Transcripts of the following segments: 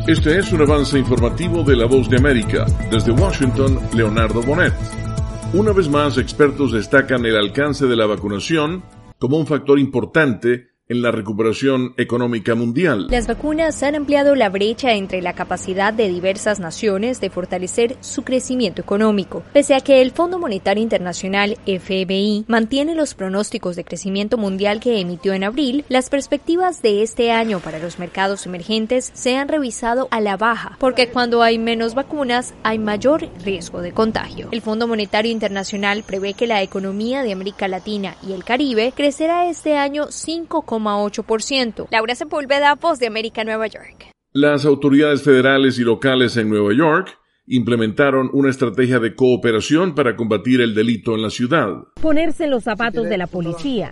Este es un avance informativo de La Voz de América. Desde Washington, Leonardo Bonet. Una vez más, expertos destacan el alcance de la vacunación como un factor importante en la recuperación económica mundial. Las vacunas han ampliado la brecha entre la capacidad de diversas naciones de fortalecer su crecimiento económico. Pese a que el Fondo Monetario Internacional, FMI, mantiene los pronósticos de crecimiento mundial que emitió en abril, las perspectivas de este año para los mercados emergentes se han revisado a la baja, porque cuando hay menos vacunas, hay mayor riesgo de contagio. El Fondo Monetario Internacional prevé que la economía de América Latina y el Caribe crecerá este año 5,8%. Laura Sepúlveda, Voz de América, Nueva York. Las autoridades federales y locales en Nueva York implementaron una estrategia de cooperación para combatir el delito en la ciudad. Ponerse en los zapatos de la policía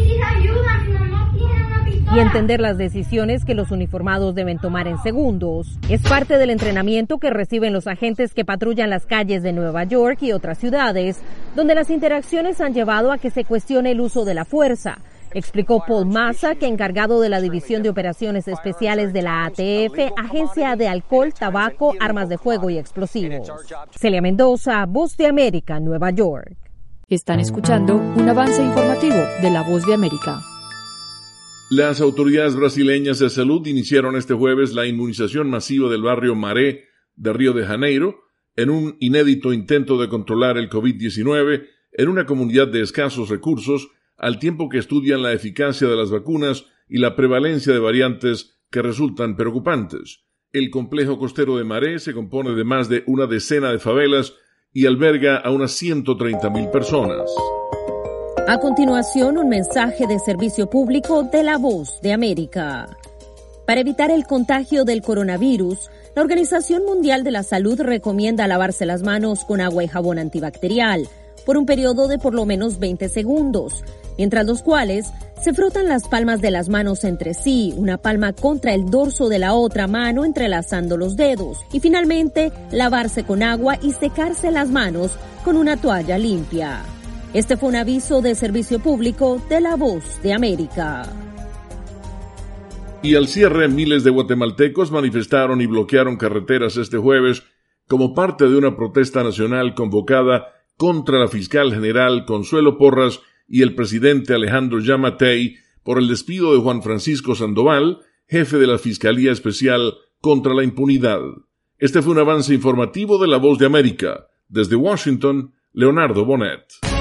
y entender las decisiones que los uniformados deben tomar en segundos. Es parte del entrenamiento que reciben los agentes que patrullan las calles de Nueva York y otras ciudades, donde las interacciones han llevado a que se cuestione el uso de la fuerza, explicó Paul Massa, que encargado de la División de Operaciones Especiales de la ATF, Agencia de Alcohol, Tabaco, Armas de Fuego y Explosivos. Celia Mendoza, Voz de América, Nueva York. Están escuchando un avance informativo de La Voz de América. Las autoridades brasileñas de salud iniciaron este jueves la inmunización masiva del barrio Maré de Río de Janeiro en un inédito intento de controlar el COVID-19 en una comunidad de escasos recursos, al tiempo que estudian la eficacia de las vacunas y la prevalencia de variantes que resultan preocupantes. El complejo costero de Maré se compone de más de una decena de favelas y alberga a unas 130,000 personas. A continuación, un mensaje de servicio público de La Voz de América. Para evitar el contagio del coronavirus, la Organización Mundial de la Salud recomienda lavarse las manos con agua y jabón antibacterial por un periodo de por lo menos 20 segundos, mientras los cuales se frotan las palmas de las manos entre sí, una palma contra el dorso de la otra mano entrelazando los dedos, y finalmente lavarse con agua y secarse las manos con una toalla limpia. Este fue un aviso de servicio público de La Voz de América. Y al cierre, miles de guatemaltecos manifestaron y bloquearon carreteras este jueves como parte de una protesta nacional convocada contra la fiscal general Consuelo Porras y el presidente Alejandro Yamatei por el despido de Juan Francisco Sandoval, jefe de la Fiscalía Especial contra la Impunidad. Este fue un avance informativo de La Voz de América. Desde Washington, Leonardo Bonet.